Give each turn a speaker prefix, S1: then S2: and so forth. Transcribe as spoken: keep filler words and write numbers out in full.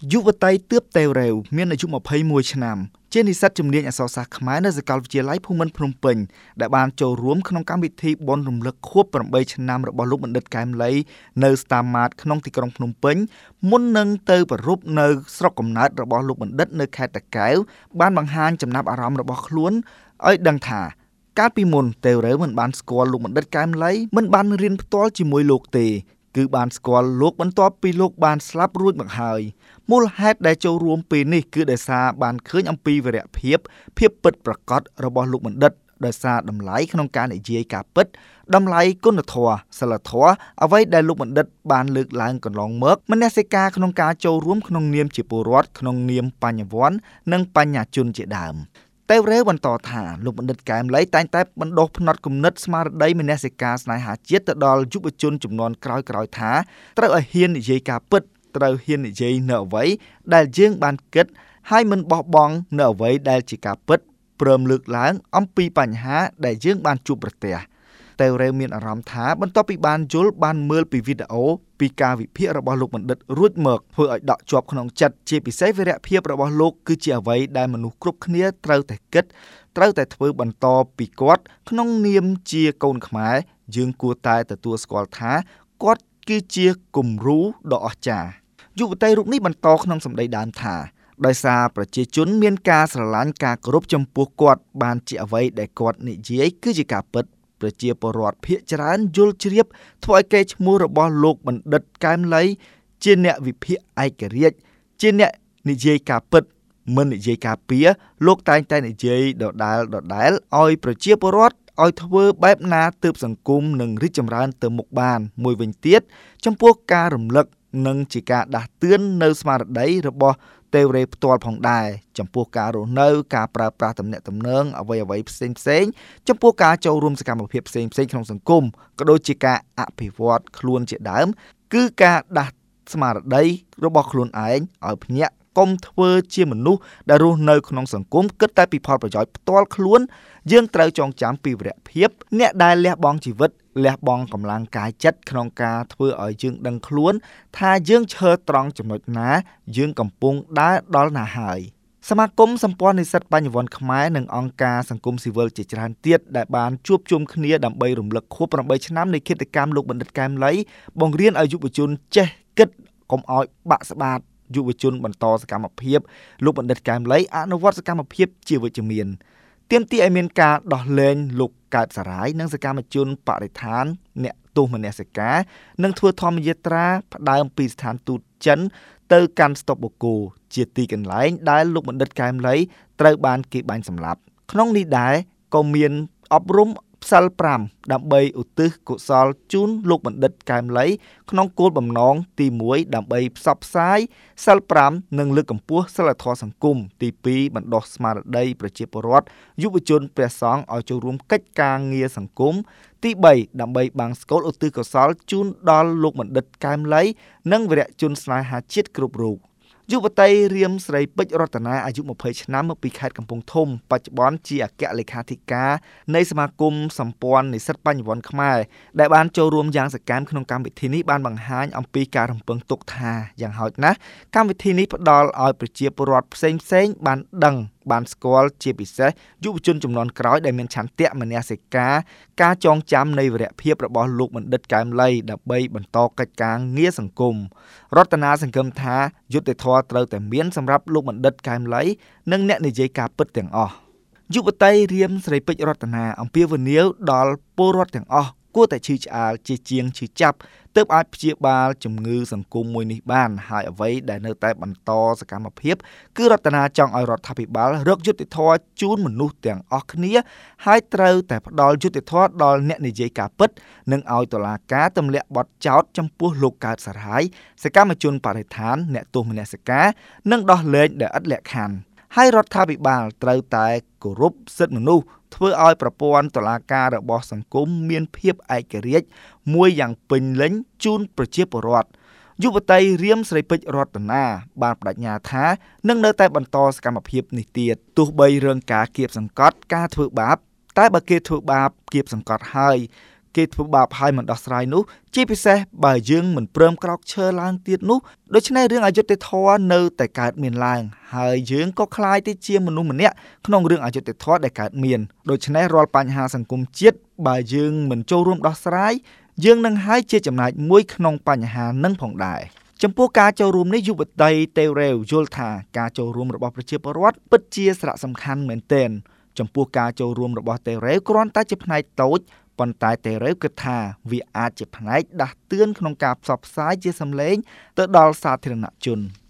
S1: យុវតីទើបតែវរេវមានអាយុยี่สิบเอ็ดឆ្នាំជានិស្សិតជំនាញអក្សរសាស្ត្រខ្មែរនៅសាកលវិទ្យាល័យភូមិន្ទភ្នំពេញដែលបានចូលរួមក្នុងកម្មវិធីបុណ្យរំលឹកខួបeightឆ្នាំរបស់លោកបណ្ឌិតកែមលីនៅស្តាម៉ាតក្នុងទីក្រុងភ្នំពេញមុននឹងទៅប្រពៃនៅស្រុកកំណើតរបស់លោកបណ្ឌិតនៅខេត្តតាកែវបានបង្ហាញចំណាប់អារម្មណ៍របស់ខ្លួនឲ្យដឹងថាកាលពីមុនទេវរេវមិនបានស្គាល់លោកបណ្ឌិតកែមលីមិនបានរៀនផ្ទាល់ជាមួយលោកទេគឺបានស្គាល់លោកបន្ទាប់ពីលោកបានស្លាប់រួចមកហើយមូលហេតុដែលចូលរួមពេលនេះគឺដោយសារបានឃើញអំពីវីរភាពភាពពិតប្រាកដរបស់លោកបណ្ឌិតដោយសារតម្លៃក្នុងការនិយាយការពិតតម្លៃគុណធម៌សិលធម៌អ្វីដែលលោកបណ្ឌិតបានលើកឡើងកន្លងមកមនសិការក្នុងការចូលរួមក្នុងនាមជាពលរដ្ឋក្នុងនាមបញ្ញវន្តនិងបញ្ញាជនជាដើមតែវរេវបន្តថាលោកបណ្ឌិតកែមលីតែងតែបណ្ដុះផ្នត់គំនិតស្មារតីមនសិការស្នេហាជាតិទៅដល់យុវជនជំនាន់ក្រោយៗថាត្រូវឲ្យហ៊ាននិយាយការពិតត្រូវហ៊ាននិយាយនៅអ្វីដែលយើងបានគិតហើយមិនបោះបង់នៅអ្វីដែលជាការពិតព្រមលើកឡើងអំពីបញ្ហាដែលយើងបានជួបប្រទះតែវរេវមានអារម្មណ៍ថាបន្ទាប់ពីបានយល់បានមើលពីវីដេអូពីការវិភាគរបស់លោកបណ្ឌិតរួចមកធ្វើឲ្យដកជាប់ក្នុងចិត្តជាពិសេសវីរភាពរបស់លោកគឺជាអ្វីដែលមនុស្សគ្រប់គ្នាត្រូវតែគិតត្រូវតែធ្វើបន្តពីគាត់ក្នុងនាមជាកូនខ្មែរយើងគួរតែទទួលស្គាល់ថាគាត់គឺជាគំរូដ៏អស្ចារ្យយុវតីរូបនេះបន្តក្នុងសម្ដីដើមថាដោយសារប្រជាជនមានការស្រឡាញ់ការគោរពចំពោះគាត់បានជាអ្វីដែលគាត់និយាយគឺជាការពិតប្រជាពលរដ្ឋភាគច្រើនយល់ជ្រាបធ្វើឲ្យកេរ្តិ៍ឈ្មោះរបស់លោកបណ្ឌិតកែមលីជាអ្នកវិភាគឯករាជ្យជាអ្នកនិយាយការពិតមិននិយាយការពៀលោកតែងតែនិយាយដដែលដដែលឲ្យប្រជាពលរដ្ឋឲ្យធ្វើបែបណាទើបសង្គមនឹងរីកចម្រើនទៅមុខបានមួយវិញទៀតចំពោះការរំលឹកនិងជាការដាស់តឿននៅស្មារតីរបស់ទេវរេផ្ទាល់ផងដែរចំពោះការរស់នៅការប្រើប្រាស់ទំនាក់ទំនងអ្វីអ្វីផ្សេងផ្សេងចំពោះការចូលរួមសកម្មភាពផ្សេងផ្សេងក្នុងសង្គមក៏ដូចជាការអភិវឌ្ឍខ្លួនជាដើមគឺការដាស់ស្មារតីរបស់ខ្លួនឯងឲ្យភ្ញាក់កុំធ្វើជាមនុស្សដែលរស់នៅក្នុងសង្គមគិតតែពីផលប្រយោជន៍ផ្ទាល់ខ្លួនយើងត្រូវចងចាំពីវីរភាពអ្នកដែលលះបង់ជីវិតលះបង់កម្លាំងកាយចិត្តក្នុងការធ្វើឲ្យយើងដឹងខ្លួនថាយើងឈរត្រង់ចំណុចណាយើងកំពុងដើរដល់ណាហើយសមាគមសម្ព័ន្ធនិស្សិតបញ្ញវន្តខ្មែរនិងអង្គការសង្គមស៊ីវិលជាច្រើនទៀតដែលបានជួបជុំគ្នាដើម្បីរំលឹកខួបeightឆ្នាំនៃឃាតកម្មលោកបណ្ឌិតកែមលីបង្រៀនឲ្យយុវជនចេះគិតកុំឲ្យបាក់ស្បាតយុវជនបន្តសកម្មភាពលោកបណ្ឌិតកែមលីអនុវត្តសកម្មភាពជាវិជ្ជមានទាមទារឲ្យមានការដោះលែងលោកកើតសារាយនិងសកម្មជនបរិស្ថានអ្នកទោសមនសិការនិងធ្វើធម្មយាត្រាផ្ដើមពីស្ថានទូតចិនទៅកាន់ស្តុបបូកូជាទីកន្លែងដែលលោកបណ្ឌិតកែមលីត្រូវបានគេបាញ់សម្លាប់ក្នុងនេះដែរក៏មានអប់រំផ្សិលfiveដើម្បីឧទ្ទិសកុសលជូនលោកបណ្ឌិតកែមលីក្នុងគោលបំណងទីoneដើម្បីផ្សព្វផ្សាយសិលfiveនិងលើកកម្ពស់សិលធម៌សង្គមទីtwoបណ្ដុះស្មារតីប្រជាពលរដ្ឋយុវជនព្រះសង្ឃឲ្យចូលរួមកិច្ចការងារសង្គមទីthreeដើម្បីបាំងស្កូលឧទ្ទិសកុសលជូនដល់លោកបណ្ឌិតកែមលីនិងវីរជនស្នេហាជាតិគ្រប់រូបយុវតីរៀមស្រីពេជ្ររតនាអាយុtwentyឆ្នាំពីខេត្តកំពង់ធំបច្ចុប្បន្នជាអគ្គលេខាធិការនៃសមាគមសម្ព័ន្ធនិស្សិតបញ្ញវន្តខ្មែរដែលបានចូលរួមយ៉ាងសកម្មក្នុងកម្មវិធីនេះបានបង្ហាញអំពីការរំពឹងទុកថាយ៉ាងហោចណាស់កម្មវិធីនេះផ្ដល់ឲ្យប្រជាពលរដ្ឋផ្សេងផ្សេងបានដឹងបានស្គាល់ជាពិសេសយុវជនជំនាន់ក្រោយដែលមានឆន្ទៈមនសិការការចងចាំនៃវីរភាពរបស់លោកបណ្ឌិតកែមលីដើម្បីបន្តកិច្ចការងារសង្គមរតនាសង្ឃឹមថាយុត្តិធម៌ត្រូវតែមានសម្រាប់លោកបណ្ឌិតកែមលីនិងអ្នកនិយាយការពិតទាំងអស់យុវតីរៀមស្រីពេជ្ររតនាអំពាវនាវដល់ពលរដ្ឋទាំងអស់គួរតែឈឺឆ្អាលជាជាងឈឺចាប់ទើបអាចព្យាបាលជំងឺសង្គមមួយនេះបានហើយអ្វីដែលនៅតែបន្តសកម្មភាពគឺរតនាចង់ឲ្យរដ្ឋាភិបាលរកយុត្តិធម៌ជូនមនុស្សទាំងអស់គ្នាហើយត្រូវតែផ្ដល់យុត្តិធម៌ដល់អ្នកនិយាយការពិតនិងឲ្យតុលាការទម្លាក់បទចោទចំពោះលោកកើតសារាយសកម្មជនបរិស្ថានអ្នកទោសមនសិការនិងដោះលែងដែលឥតលក្ខខណ្ឌហើយរដ្ឋាភិបាលត្រូវតែគោរពសិទ្ធិមនុស្សធ្វើឲ្យប្រព័ន្ធតុលាការរបស់សង្គមមានភាពឯករាជ្យមួយយ៉ាងពេញលេញជូនប្រជាពលរដ្ឋយុវតីរៀមស្រីពេជ្ររតនាបានបដិញ្ញាថានឹងនៅតែបន្តសកម្មភាពនេះទៀតទោះបីរឿងការគៀបសង្កត់ការធ្វើបាបតែបើគេធ្វើបាបគៀបសង្កត់ហើយគេធ្វើបាបហើយមិនដោះស្រាយនោះជាពិសេសបើយើងមិនព្រមក្រោកឈរឡើងទៀតនោះដូច្នេះរឿងអយុត្តិធម៌នៅតែកើតមានឡើងហើយយើងក៏คล้ายទៅជាមនុស្សម្នាក់ក្នុងរឿងអយុត្តិធម៌ដែលកើតមានដូច្នេះរាល់បញ្ហាសង្គមជាតិបើយើងមិនចូលរួមដោះស្រាយយើងនឹងហើយជាចំណែកមួយក្នុងបញ្ហានឹងផងដែរចំពោះការចូលរួមនេះយុវតីតេរ៉េវយល់ថាការចូលរួមរបស់ប្រជាពលរដ្ឋពិតជាសារៈសំខាន់មែនទែនចំពោះការចូលរួមរបស់តេរ៉េវគ្រាន់តែជាផ្នែកតូចប៉ុន្តែតេរ៉េវគិតថាវាអាចជាផ្នែកដាស់តឿនក្នុងការផ្សព្វផ្សាយជាសម្លេងទៅដល់សាធារណជន